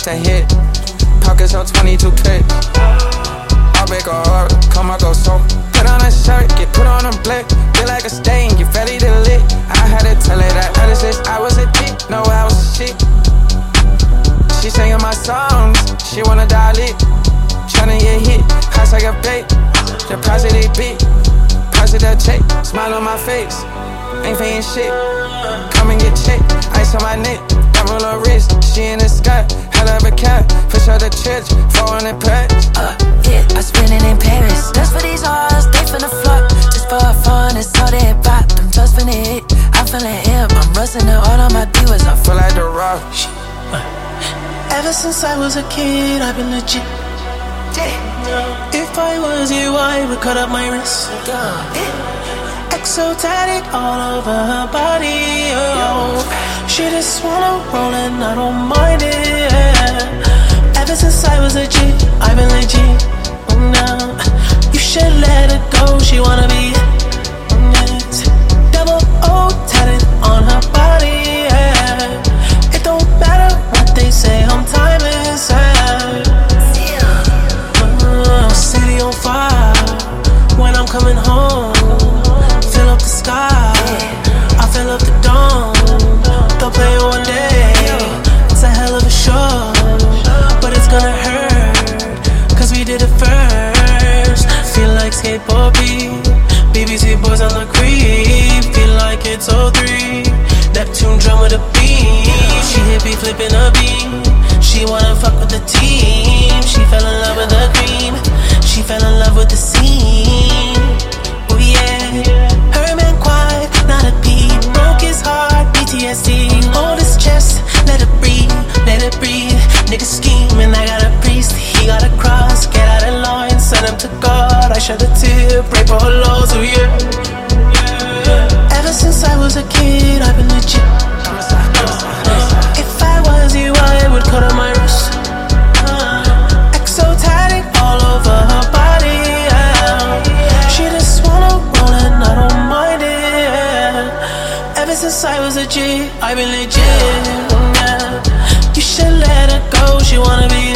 off the hit. Pockets on 22 clip. I'll make a heart, come I go so. Put on a shirt, get put on a blick. Feel like a stain, get ready to lit. I had to tell her that other sis, I was a dick. No, I was a shit. She singing my songs, she wanna dial it. Tryna get hit, house like a bait. Deposit it big, positive check. Smile on my face, ain't paying shit. Come and get checked, ice on my neck. Double her wrist, she in the sky. Hell of a cat, push out the church, 400 packs. Yeah, I spend it in Paris. That's for these hoes, they finna flock. Just for fun, it's all they bought. Them just finna hit, I'm feeling hip. I'm rusting it all on my divas. I Feel like the rock. Ever since I was a kid, I've been legit. If I was you, I would cut up my wrist. Exotic all over her body, oh. She just wanna roll and I don't mind it. Ever since I was a G, I've been legit. Now you should let her go. She wanna be yes. Double O tatted on her body. Yeah. It don't matter what they say. I'm timeless. City on fire when I'm coming home. Fill up the sky, I fill up the dome. Don't play it one day, it's a hell of a show. But it's gonna hurt, cause we did it first. Feel like skateboard beat, BBC boys on the creep. Feel like it's 03, Neptune drum with a beat. She hit me flipping a beat. She wanna fuck with the team. She fell in love with the cream. She fell in love with the scene. Oh yeah, her man quiet, not a peep. Broke his heart, PTSD. Hold his chest, let it breathe, let it breathe. Nigga scheming, I got a priest. He got a cross, get out of line, send him to God. I shed a tear, pray for her loss, oh yeah. Ever since I was a kid, I've been legit. If I was you, I would cut on my wrist. Exotic all over her body, yeah. She just wanna roll and I don't mind it. Ever since I was a G, I've been legit, yeah. You should let her go, she wanna be